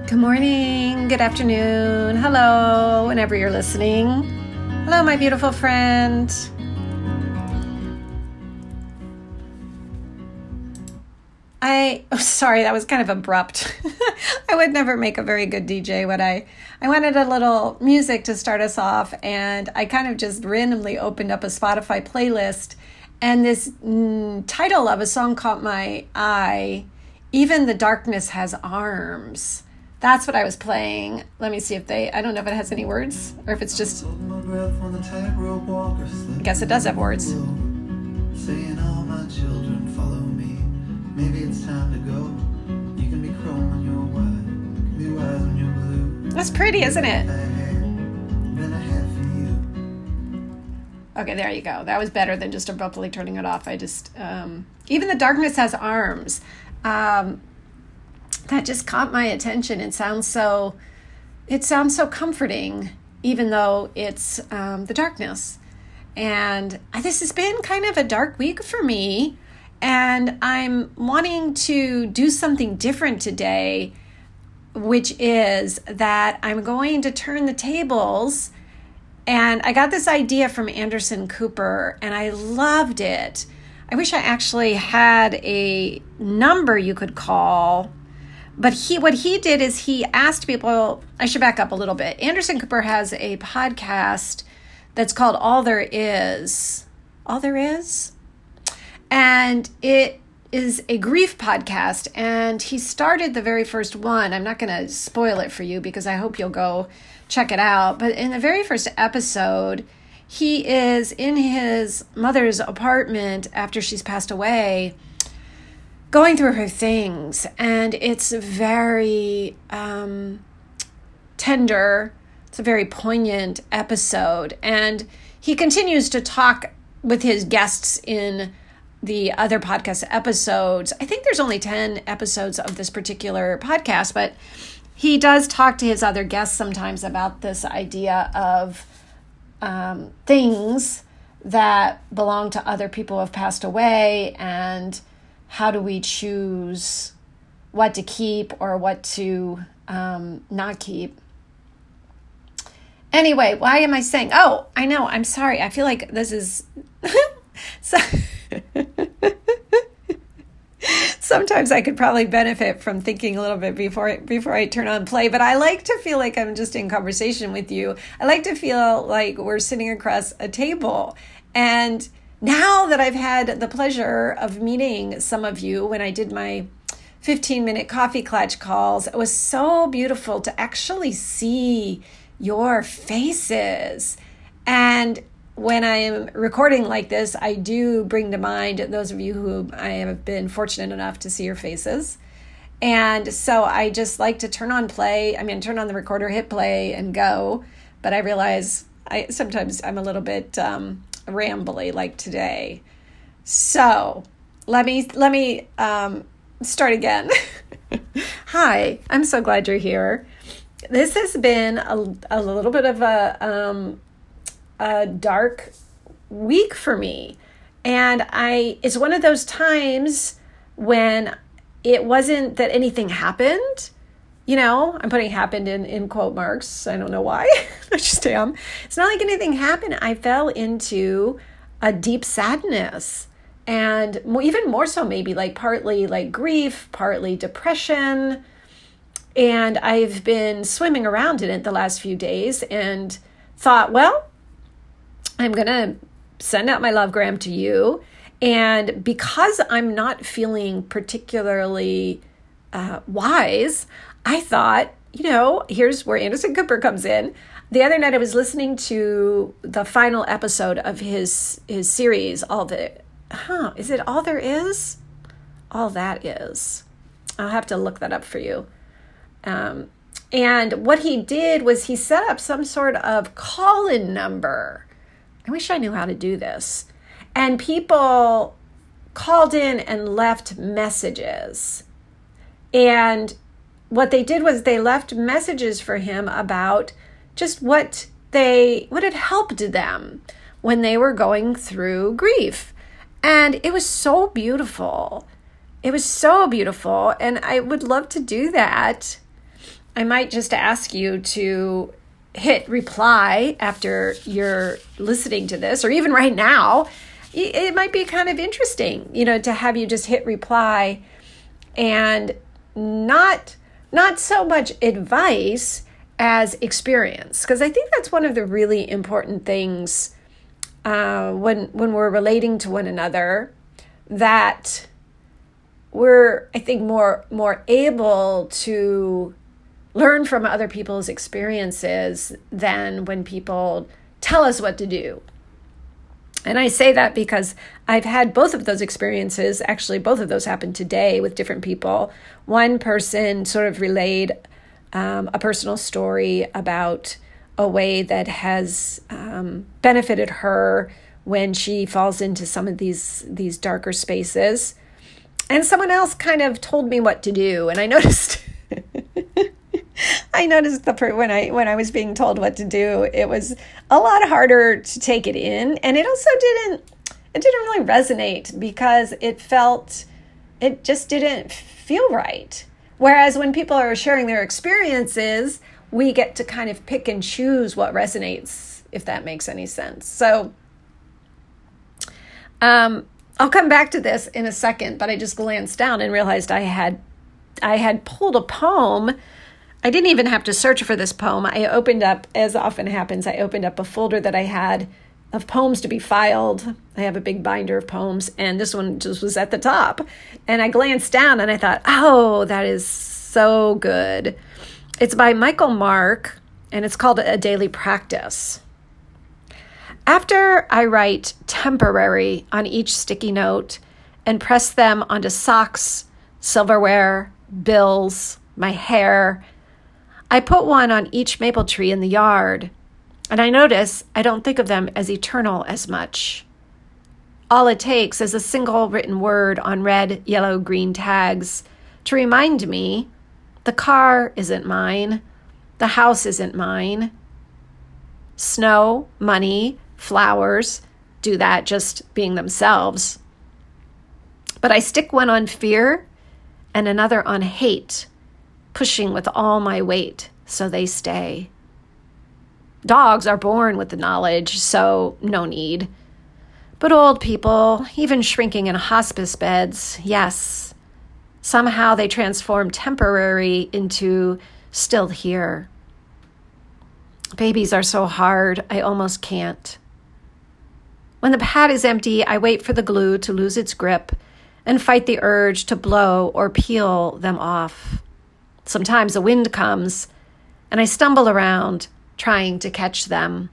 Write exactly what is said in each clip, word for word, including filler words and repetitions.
Good morning, good afternoon, hello, whenever you're listening. Hello, my beautiful friend. I, oh, sorry, that was kind of abrupt. I would never make a very good D J, would I? I wanted a little music to start us off, and I kind of just randomly opened up a Spotify playlist, and this mm, title of a song caught my eye, Even the Darkness Has Arms. That's what I was playing. Let me see if they, I don't know if it has any words, or if it's just, I guess it does have words. Saying all my children follow me. Maybe it's time to go. You can be chrome when you're white. You can be wise when you're blue. That's pretty, isn't it? Okay, there you go. That was better than just abruptly turning it off. I just, um, even the darkness has arms. Um, that just caught my attention. It sounds so, it sounds so comforting, even though it's um, the darkness. And this has been kind of a dark week for me, and I'm wanting to do something different today, which is that I'm going to turn the tables. And I got this idea from Anderson Cooper, and I loved it. I wish I actually had a number you could call. But he, what he did is he asked people, I should back up a little bit. Anderson Cooper has a podcast that's called All There Is. All There Is? And it is a grief podcast. And he started the very first one. I'm not going to spoil it for you because I hope you'll go check it out. But in the very first episode, he is in his mother's apartment after she's passed away, going through her things, and it's very um, tender. It's a very poignant episode, and he continues to talk with his guests in the other podcast episodes. I think there's only ten episodes of this particular podcast, but he does talk to his other guests sometimes about this idea of um, things that belong to other people who have passed away, and how do we choose what to keep or what to um, not keep? Anyway, why am I saying, oh, I know, I'm sorry. I feel like this is, so sometimes I could probably benefit from thinking a little bit before, before I turn on play, but I like to feel like I'm just in conversation with you. I like to feel like we're sitting across a table. And now that I've had the pleasure of meeting some of you when I did my fifteen-minute coffee clutch calls, it was so beautiful to actually see your faces. And when I am recording like this, I do bring to mind those of you who I have been fortunate enough to see your faces. And so I just like to turn on play. I mean, turn on the recorder, hit play, and go. But I realize I sometimes I'm a little bit Um, rambly like today. So let me let me um, start again. Hi, I'm so glad you're here. This has been a, a little bit of a, um, a dark week for me. And I it's one of those times when it wasn't that anything happened. You know, I'm putting happened in, in quote marks. I don't know why. I just am. It's not like anything happened. I fell into a deep sadness, and even more so maybe like partly like grief, partly depression. And I've been swimming around in it the last few days and thought, well, I'm going to send out my lovegram to you. And because I'm not feeling particularly uh, wise, I thought, you know, here's where Anderson Cooper comes in. The other night I was listening to the final episode of his his series, All the, huh, is it All There Is? All That Is. I'll have to look that up for you. Um, and what he did was he set up some sort of call-in number. I wish I knew how to do this. And people called in and left messages. And what they did was they left messages for him about just what they, what had helped them when they were going through grief. And it was so beautiful. It was so beautiful. And I would love to do that. I might just ask you to hit reply after you're listening to this, or even right now. It might be kind of interesting, you know, to have you just hit reply and not not so much advice as experience, because I think that's one of the really important things uh, when when we're relating to one another, that we're, I think, more more able to learn from other people's experiences than when people tell us what to do. And I say that because I've had both of those experiences. Actually, both of those happened today with different people. One person sort of relayed um, a personal story about a way that has um, benefited her when she falls into some of these these darker spaces. And someone else kind of told me what to do. And I noticed... I noticed the per- when I when I was being told what to do, it was a lot harder to take it in, and it also didn't it didn't really resonate because it felt it just didn't feel right. Whereas when people are sharing their experiences, we get to kind of pick and choose what resonates, if that makes any sense. So, um, I'll come back to this in a second, but I just glanced down and realized I had I had pulled a poem. I didn't even have to search for this poem. I opened up, as often happens, I opened up a folder that I had of poems to be filed. I have a big binder of poems, and this one just was at the top. And I glanced down and I thought, oh, that is so good. It's by Michael Mark, and it's called A Daily Practice. After I write temporary on each sticky note and press them onto socks, silverware, bills, my hair, I put one on each maple tree in the yard, and I notice I don't think of them as eternal as much. All it takes is a single written word on red, yellow, green tags to remind me the car isn't mine, the house isn't mine. Snow, money, flowers do that just being themselves. But I stick one on fear and another on hate, pushing with all my weight so they stay. Dogs are born with the knowledge, so no need. But old people, even shrinking in hospice beds, yes, somehow they transform temporary into still here. Babies are so hard, I almost can't. When the pad is empty, I wait for the glue to lose its grip and fight the urge to blow or peel them off. Sometimes a wind comes, and I stumble around trying to catch them.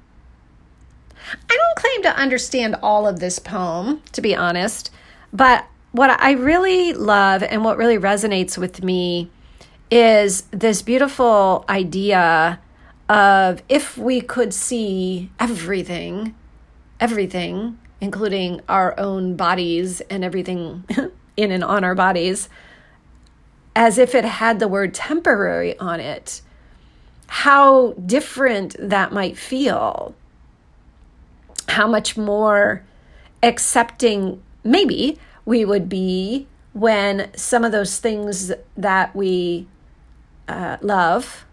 I don't claim to understand all of this poem, to be honest, but what I really love and what really resonates with me is this beautiful idea of if we could see everything, everything, including our own bodies and everything in and on our bodies, as if it had the word temporary on it, how different that might feel. How much more accepting maybe we would be when some of those things that we uh, love,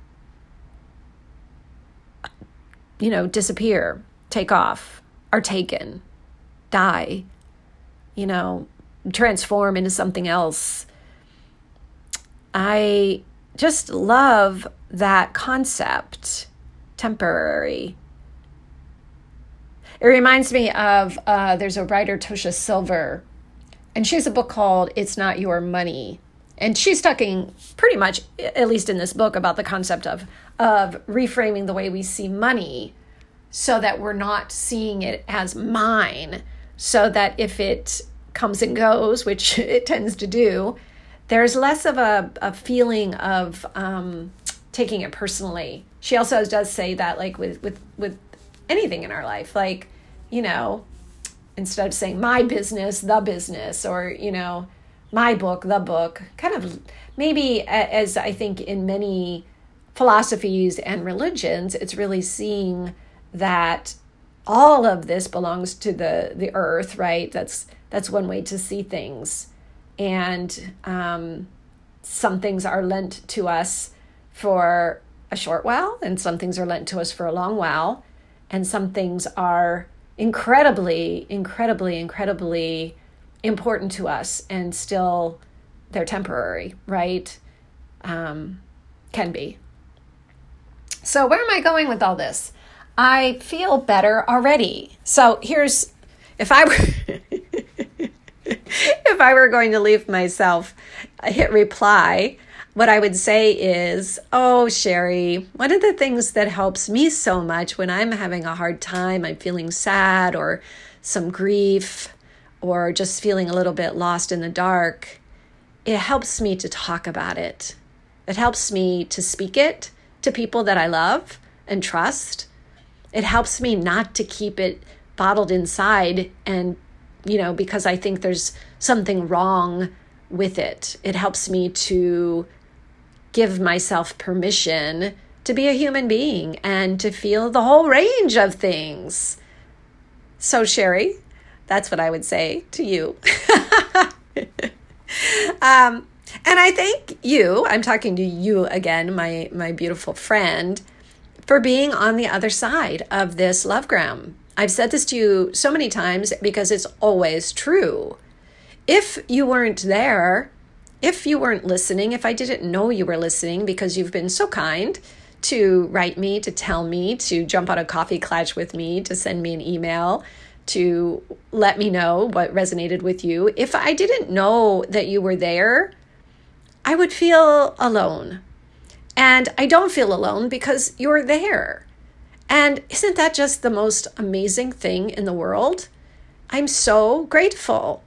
you know, disappear, take off, are taken, die, you know, transform into something else. I just love that concept, temporary. It reminds me of, uh, there's a writer, Tosha Silver, and she has a book called It's Not Your Money. And she's talking pretty much, at least in this book, about the concept of, of reframing the way we see money so that we're not seeing it as mine, so that if it comes and goes, which it tends to do, there's less of a, a feeling of um, taking it personally. She also does say that, like, with, with, with anything in our life, like, you know, instead of saying my business, the business, or, you know, my book, the book, kind of maybe as I think in many philosophies and religions, it's really seeing that all of this belongs to the, the earth, right? That's, that's one way to see things. And um, some things are lent to us for a short while, and some things are lent to us for a long while, and some things are incredibly, incredibly, incredibly important to us, and still they're temporary, right? Um, can be. So where am I going with all this? I feel better already. So here's, if I were, if I were going to leave myself a hit reply, what I would say is, oh, Sherry, one of the things that helps me so much when I'm having a hard time, I'm feeling sad or some grief or just feeling a little bit lost in the dark, it helps me to talk about it. It helps me to speak it to people that I love and trust. It helps me not to keep it bottled inside and, you know, because I think there's something wrong with it. It helps me to give myself permission to be a human being and to feel the whole range of things. So, Sherry, that's what I would say to you. um, and I thank you, I'm talking to you again, my, my beautiful friend, for being on the other side of this lovegram. I've said this to you so many times because it's always true. If you weren't there, if you weren't listening, if I didn't know you were listening because you've been so kind to write me, to tell me, to jump on a coffee clutch with me, to send me an email, to let me know what resonated with you. If I didn't know that you were there, I would feel alone. And I don't feel alone because you're there. And isn't that just the most amazing thing in the world? I'm so grateful,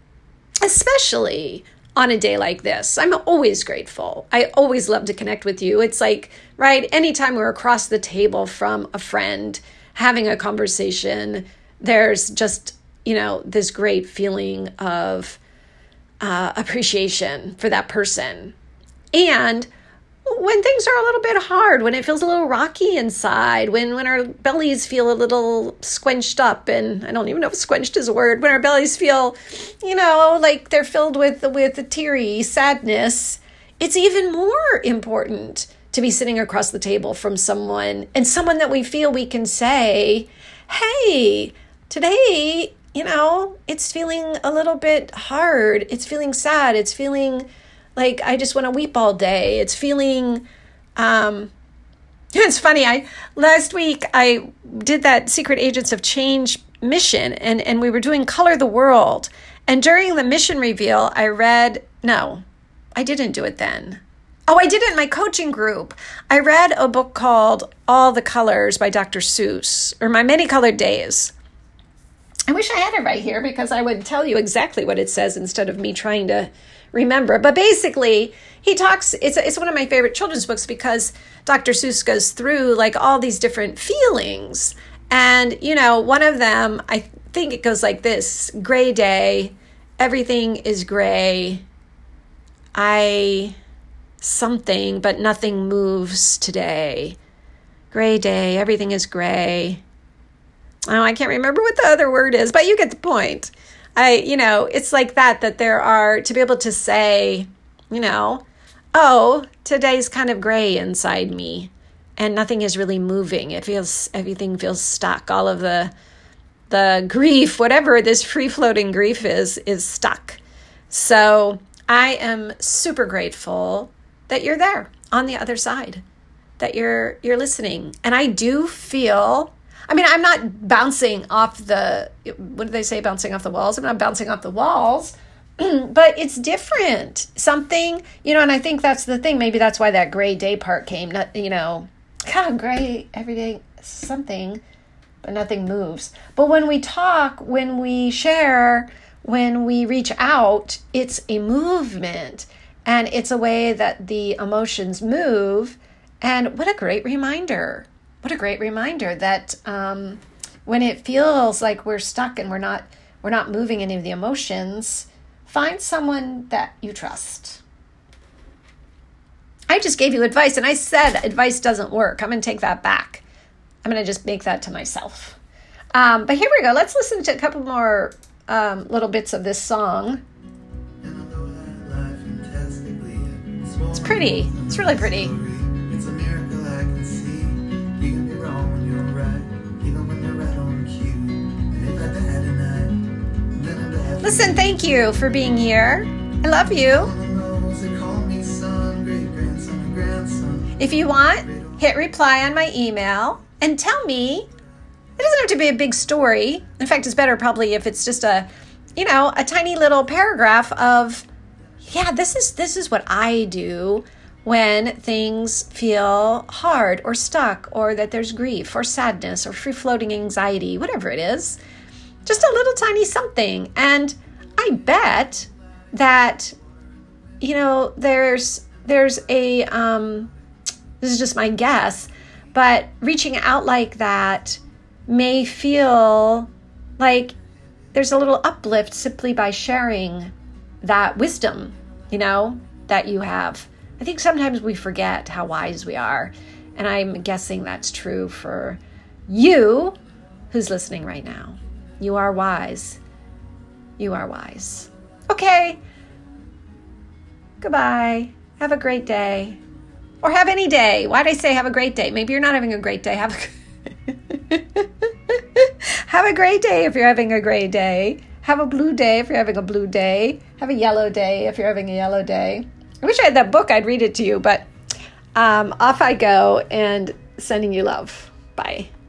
especially on a day like this. I'm always grateful. I always love to connect with you. It's like, right, anytime we're across the table from a friend, having a conversation, there's just, you know, this great feeling of uh, appreciation for that person. And when things are a little bit hard, when it feels a little rocky inside, when, when our bellies feel a little squenched up, and I don't even know if squenched is a word, when our bellies feel, you know, like they're filled with, with teary sadness, it's even more important to be sitting across the table from someone, and someone that we feel we can say, hey, today, you know, it's feeling a little bit hard. It's feeling sad. It's feeling like I just want to weep all day. It's feeling, um, it's funny. I, last week I did that Secret Agents of Change mission, and, and we were doing Color the World. And during the mission reveal, I read, no, I didn't do it then. Oh, I did it in my coaching group. I read a book called All the Colors by Doctor Seuss, or My Many Colored Days. I wish I had it right here because I would tell you exactly what it says instead of me trying to remember. But basically, he talks, it's, it's one of my favorite children's books because Doctor Seuss goes through like all these different feelings. And, you know, one of them, I think it goes like this: gray day, everything is gray. I, something, but nothing moves today. Gray day, everything is gray. Oh, I can't remember what the other word is, but you get the point. I, you know, it's like that, that there are, to be able to say, you know, oh, today's kind of gray inside me and nothing is really moving. It feels, everything feels stuck. All of the, the grief, whatever this free-floating grief is, is stuck. So I am super grateful that you're there on the other side, that you're, you're listening. And I do feel, I mean, I'm not bouncing off the, what do they say, bouncing off the walls? I'm not bouncing off the walls, but it's different. Something, you know, and I think that's the thing. Maybe that's why that gray day part came, not, you know, kind of gray every day, something, but nothing moves. But when we talk, when we share, when we reach out, it's a movement, and it's a way that the emotions move. And what a great reminder. What a great reminder that um, when it feels like we're stuck and we're not we're not moving any of the emotions, find someone that you trust. I just gave you advice, and I said advice doesn't work. I'm going to take that back. I'm going to just make that to myself. Um, but here we go. Let's listen to a couple more um, little bits of this song. It's pretty. It's really pretty. Listen, thank you for being here. I love you. If you want, hit reply on my email and tell me. It doesn't have to be a big story. In fact, it's better probably if it's just a, you know, a tiny little paragraph of, yeah, this is this is what I do when things feel hard or stuck, or that there's grief or sadness or free-floating anxiety, whatever it is. Just a little tiny something. And I bet that, you know, there's there's a, um, this is just my guess, but reaching out like that may feel like there's a little uplift simply by sharing that wisdom, you know, that you have. I think sometimes we forget how wise we are. And I'm guessing that's true for you who's listening right now. You are wise. You are wise. Okay. Goodbye. Have a great day. Or have any day. Why'd I say have a great day? Maybe you're not having a great day. Have a, have a great day if you're having a great day. Have a blue day if you're having a blue day. Have a yellow day if you're having a yellow day. I wish I had that book. I'd read it to you, but um, off I go and sending you love. Bye.